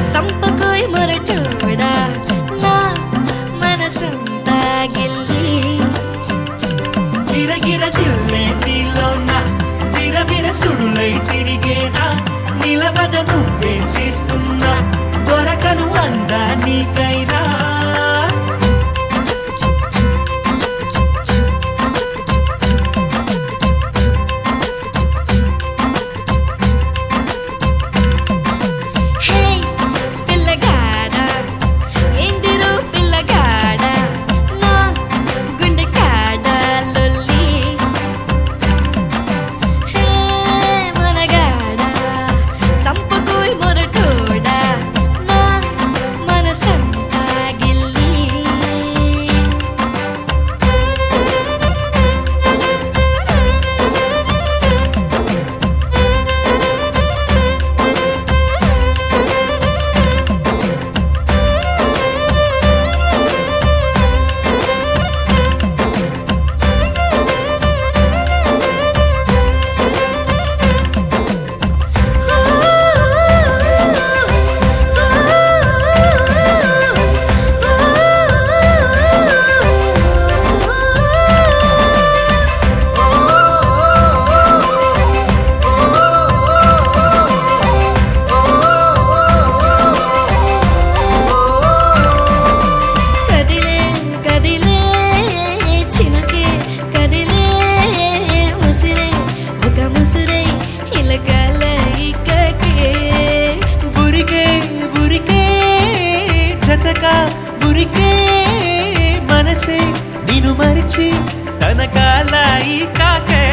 సంపకోయ్ మొరటోడా నా మనసంతా గిల్లి గిరగిర దిల్లే నీలోన విరవిర సుడులై తిరిగేనా నిలబద నువ్వేం చేస్తున్నా దొరకను అందా నీకైనా హే పిల్లగాడా ఎందిరో పిల్లగాడా నా గుండె కాడా లొల్లి హే మనగాడా సంపకోయ్ మొరటోడా నా మనసంతా గిల్లి కదిలే కదిలే చినుకే కదిలే ముసిరే ఒక ముసిరే ఇలకల ఇక్కకే ఉరికే ఉరికే జతగా ఉరికే మనసే నిన్ను మరిచి తన కాలాయి కాకే